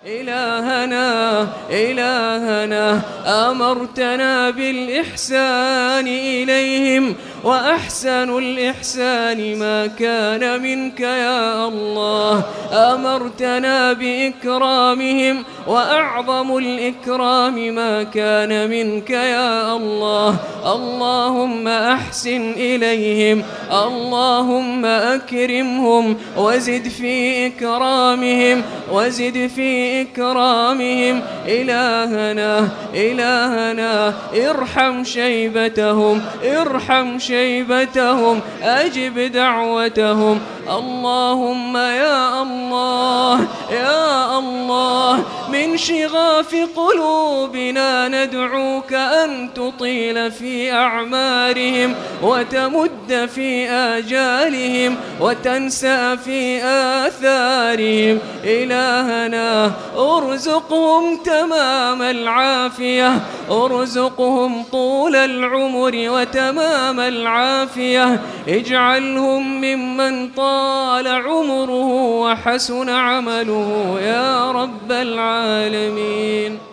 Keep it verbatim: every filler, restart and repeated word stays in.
إلهنا إلهنا أمرتنا بالإحسان إليهم، وأحسن الإحسان ما كان منك يا الله. أمرتنا بإكرامهم، وأعظم الإكرام ما كان منك يا الله. اللهم أحسن إليهم، اللهم أكرمهم، وزد في إكرامهم، وزد في إكرامهم. إلهنا إلهنا ارحم شيبتهم، ارحم شيبتهم، أجب دعوتهم. اللهم يا الله يا الله، من شغاف قلوبنا ندعوك أن تطيل في أعمارهم، وتمد في آجالهم، وتنسى في آثارهم. إلهنا ارزقهم تمام العافية، ارزقهم طول العمر وتمام العافية. اجعلهم ممن طال عمره وحسن عمله يا رب العالمين.